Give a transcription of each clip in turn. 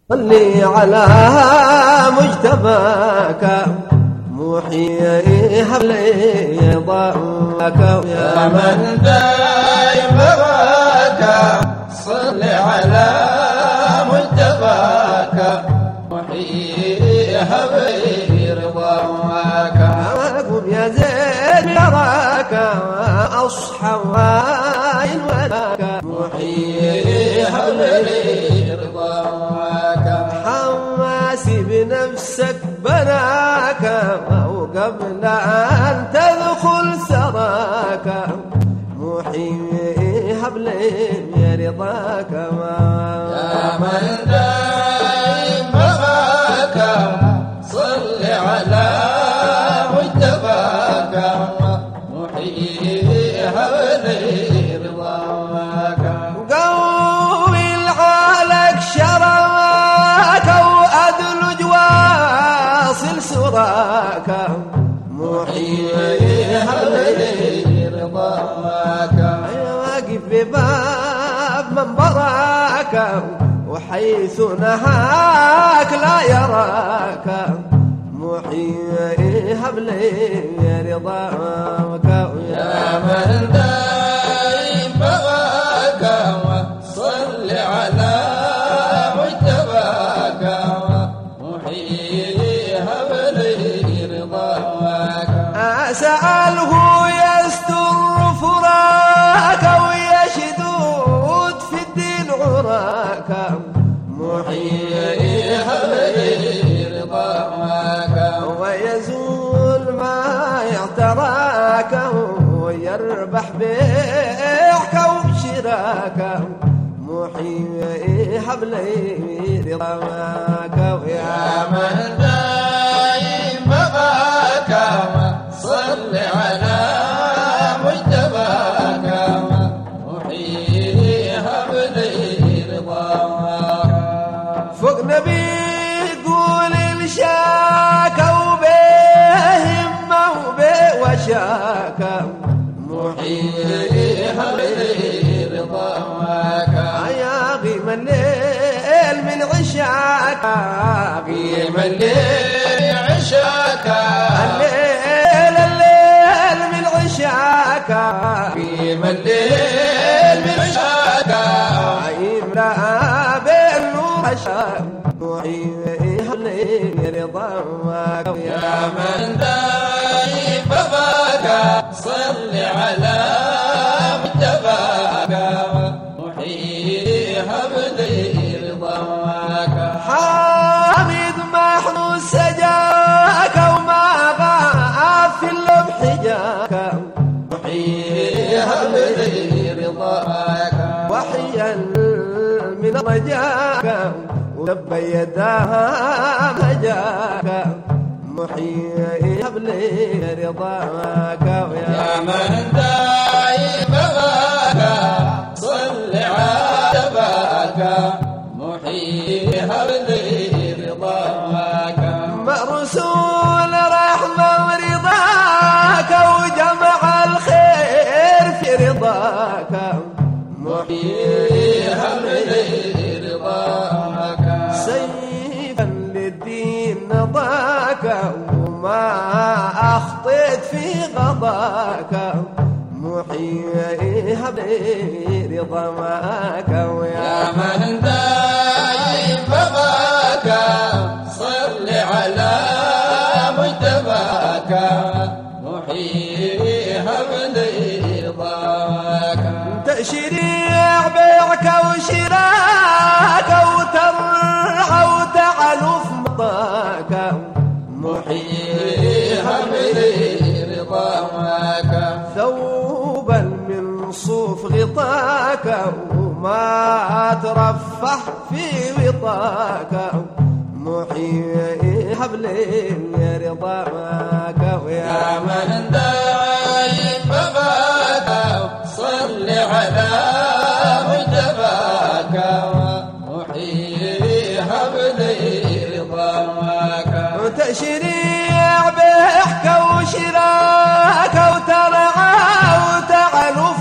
صلي على مجتباك محيي حبلي ضاك يا من دايم بواك صل على مجتباك محيي حبلي رضاك قم يا زين يراك أصحى وين ولاك محيي حبلي رضاك حماسي بنفسك بناك وقبل أن تدخل سراك محيي حبلي رضاك يا من دايم بواك صل على مجتباك محيي حبلي رضاك قوي العالك شراك وأدلج واصل سراك محيي حبلي رضاك واقف بباب منبرك وحيث نهاك لا يراك محيي حبلي رضاك يا من دايم بواك صل على مجتباك محيي حبلي رضاك أسأله يستر فراك ويشدود في الدين عراك محيي حبلي رضاك ويزول ما يعتراك ويربح بيعك وبشراك محيي حبلي رضاك يا من دايم بواك صل على مجتباك محيي حبلي رضاك فوق نبي يقول الشاك وبهمه وبوشاك محيي حبلي رضاك يا غيم الليل من عشاك قيم الليل عشاك الليل من عشاك قيم الليل من عشاك عيم لا بين نور عشاك محيي حبلي رضاك يا من دايم بواك صل على مجتباك محيي حبلي رضاك حامد محمود سجاك وما غاب في اللمح جاك محيي حبلي رضاك وحيا من رجاك ولبى يداها مجاك محيي حبلي رضاك يا من دايم بواك صل على باك محيي حبلي رضاك مرسول رحمة ورضاك وجمع الخير في رضاك محيي حبلي رضاك سيفا للدين نضاك وما أخطيت في غضاك محيي حبلي رضاك يا من دايم بواك صل على مجتباك محيي حبلي رضاك تشريع بيعك وشراك وترعى وتعلف مطاك محيي حبلي رضاك ثوبا من صوف غطاك وما ترفح في وطاك محيي حبلي رضاك يا من دايم بواك صل على مجتباك محيي حبلي رضاك وتشريع بيعك وشراك وترعى وتعلف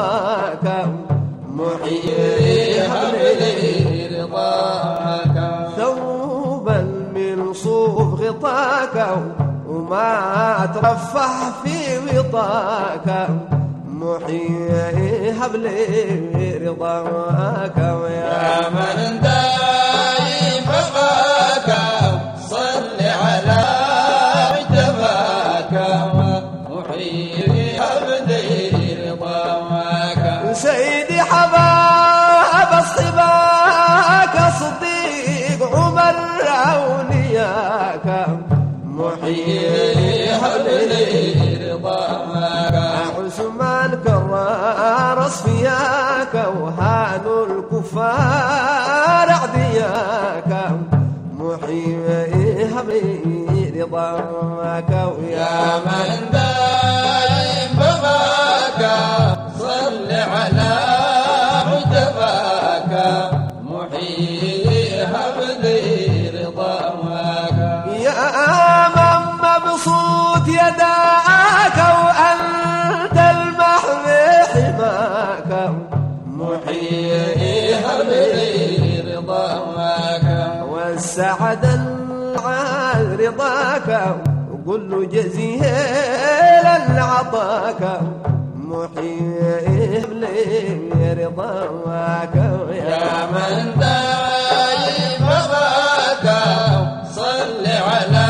مطاك محيي حبلي رضاك رضاك وما ترفه في وطاك محيي هب لي رضاك يا من دايم بقاك صل على مجتباك محيي هب لي رضاك سيدي حباب اصطباك صديق عمر اولياك محيي هب لي رضاك عثمان كرار اصفياك وهانوا الكفار اعدياك محيي هب لي رضاك يا من دايم بقاك صل على مجتباك محيي هب لي رضاك يا من مبسوط يداك وأنت المحمي حماك محيي هب لي رضاك والسعد العال رضاك وقل له جزيلا عطاك محيي هب لي رضاك يا من دايم بقاك صل على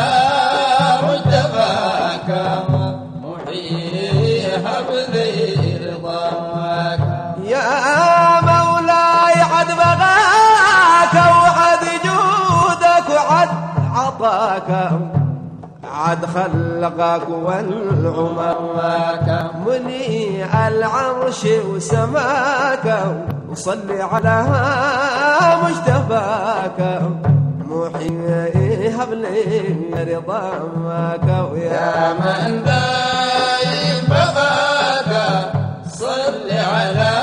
مجتباك محيي هب لي رضاك يا مولاي عد بغاك وعد جودك وعد عطاك عد خلقك والعماك مني العرش وسماك وصل على مجتباك محيي هب لي رضاك يا من دايم بقاك صل على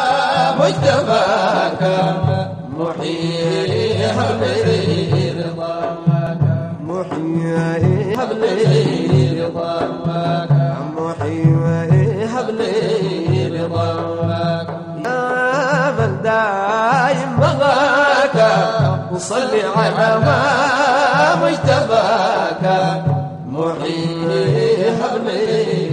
مجتباك محيي هب لي رضاك محيي هب لي رضاك محيي هب لي رضاك يا من دايم بغاك وصل على ما مجتباك محيي هب لي